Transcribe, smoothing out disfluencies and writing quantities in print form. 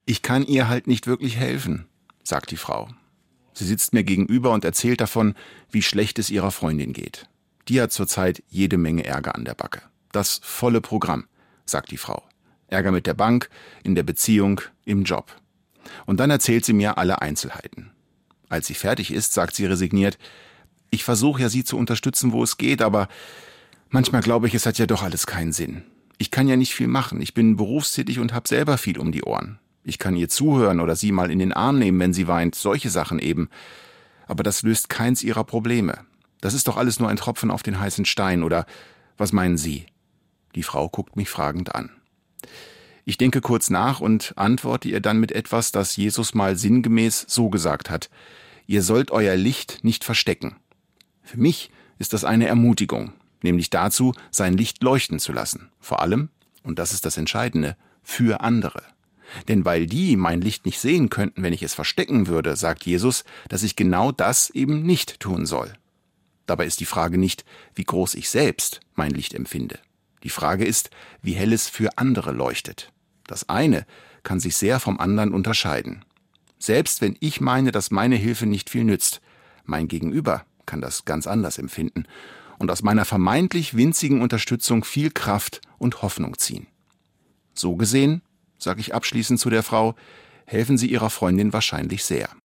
Ich kann ihr halt nicht wirklich helfen, sagt die Frau. Sie sitzt mir gegenüber und erzählt davon, wie schlecht es ihrer Freundin geht. Die hat zurzeit jede Menge Ärger an der Backe. Das volle Programm, sagt die Frau. Ärger mit der Bank, in der Beziehung, im Job. Und dann erzählt sie mir alle Einzelheiten. Als sie fertig ist, sagt sie resigniert: Ich versuche ja, sie zu unterstützen, wo es geht, aber manchmal glaube ich, es hat ja doch alles keinen Sinn. Ich kann ja nicht viel machen. Ich bin berufstätig und habe selber viel um die Ohren. Ich kann ihr zuhören oder sie mal in den Arm nehmen, wenn sie weint. Solche Sachen eben. Aber das löst keins ihrer Probleme. Das ist doch alles nur ein Tropfen auf den heißen Stein. Oder was meinen Sie? Die Frau guckt mich fragend an. Ich denke kurz nach und antworte ihr dann mit etwas, das Jesus mal sinngemäß so gesagt hat: Ihr sollt euer Licht nicht verstecken. Für mich ist das eine Ermutigung, nämlich dazu, sein Licht leuchten zu lassen. Vor allem, und das ist das Entscheidende, für andere. Denn weil die mein Licht nicht sehen könnten, wenn ich es verstecken würde, sagt Jesus, dass ich genau das eben nicht tun soll. Dabei ist die Frage nicht, wie groß ich selbst mein Licht empfinde. Die Frage ist, wie hell es für andere leuchtet. Das eine kann sich sehr vom anderen unterscheiden. Selbst wenn ich meine, dass meine Hilfe nicht viel nützt, mein Gegenüber kann das ganz anders empfinden und aus meiner vermeintlich winzigen Unterstützung viel Kraft und Hoffnung ziehen. So gesehen, sage ich abschließend zu der Frau, helfen Sie Ihrer Freundin wahrscheinlich sehr.